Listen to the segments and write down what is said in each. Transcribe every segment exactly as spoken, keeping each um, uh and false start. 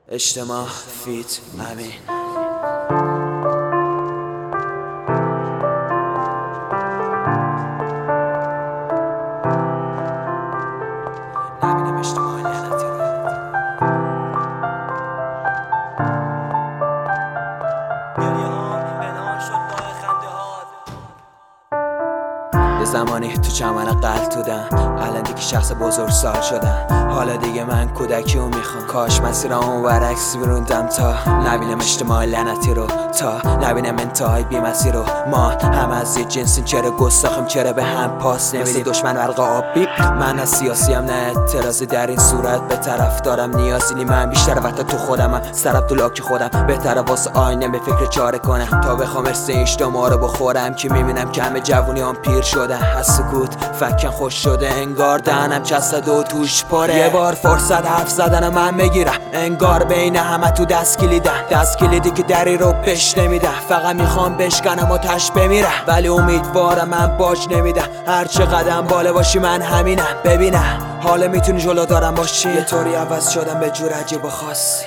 اجتماع فیت امین. نبینم اجتماع لعنتی رو. گریه ها پنهان شد با خنده ها. یه زمانی تو چمن قلب بودم، الان دیگه شخص بزرگسال شدم. حالا دیگه من کودکی رو میخوام، کاش مسیرامو برعکس میروندم تا نبینم اجتماع لعنتی رو، تا نبینم انتهای بی‌مسیر رو. ما هم از یه جنسیم، چرا گستاخیم، چرا به هم پاس نمیدیم؟ دشمن برق آبی، من از سیاسیم نه اعتراضی در این صورت به طرف دارم نیازی نی. من بیشتر وقت تو خودمم، سرم تو لاک خودم، بهتره واسه آینه به فکر چاره کنم تا بخوام ارث اجتماع رو بخورم. که میبینم که همه جوونیام پیر شدن، از سکوت فکن خوش شده، انگار دهنم چسته و توش پاره. یه بار فرصت حرف زدن من بگیرم، انگار بین همه تو دست کلیدن، دست کلیدی که دری رو بش نمیده. فقط میخوام بشکنم و تش بمیرم، ولی امیدوارم من باج نمیدم. هر چه قدم بالا باشی من همینم. ببینم حالا میتونی جلو دارم باشی، یه طوری عوض شدم به جور عجیب و خاصی.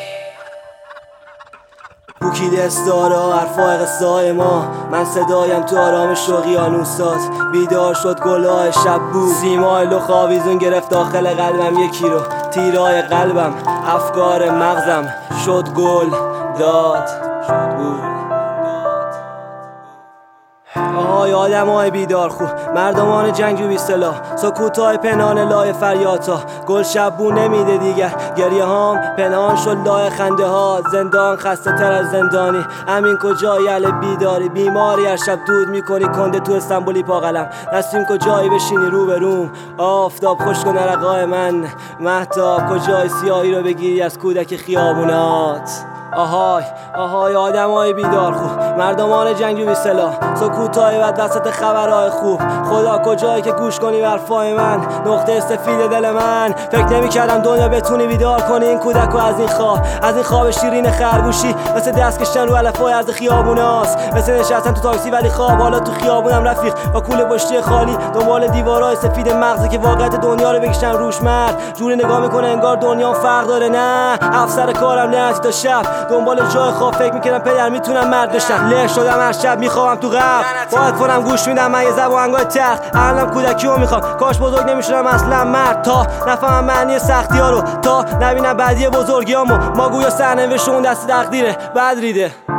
بوکی دست داره حرفای قصه های ما، من صدایم تو آرامش اقیانوسات. بیدار شد گلای شب بود، سیمای لخ آویزون گرفت داخل قلبم یکی رو. تیرای قلبم افکار مغزم شد گل داد بود. آهای آدم های بیدار خو، مردمان جنگجو بی سلاح، سکوتای پنهان لای فریاتا. گل شبو نمیده دیگر، گریه هام پنهان شد لای خنده ها. زندان خسته تر از زندانی، امین کجایی اهل بیداری؟ بیماری هر شب دود میکنی کنده تو استانبولی پا قلم. نسیم کجایی بشینی رو به روم، آفتاب خوش کن رقای من. مهتاب کجای سیاهی رو بگیری از کودک خیابونات. آهای آهای آدم های بیدار خوب، مردمان جنگجو بی سلاح، سکوتای بد وسط خبرهای خوب. خدا کجایی که گوش کنی برفای من، نقطه سفید دل من. فکر نمی کردم دنیا بتونی بیدار کنی این کودک رو از این خواب، از این خواب شیرین خرگوشی. مثل دست کشتن رو علفای از خیابوناست، مثل نشستن تو تاکسی ولی خواب. حالا تو خیابونم رفیق با کوله پشتی خالی، دنبال دیوارای سفید مغزی که واقعیت دنیا رو بکشن روش. مرد جوری نگاه میکنه انگار دنیا فرق داره. نه افسر کارم نه تا شب دنبال جای خواب، فکر میکنم پدر میتونم مرد بشم. له شدم هر شب میخوام تو قبر، باید فونم گوش میدم من یه زبانگای تخت. الانم کودکی رو میخوام، کاش بزرگ نمیشدم اصلا مرد، تا نفهمم معنی سختی ها رو، تا نبینم بعدی بزرگیامو. ما گویا سرنوشت اون دست تقدیره بد ریده.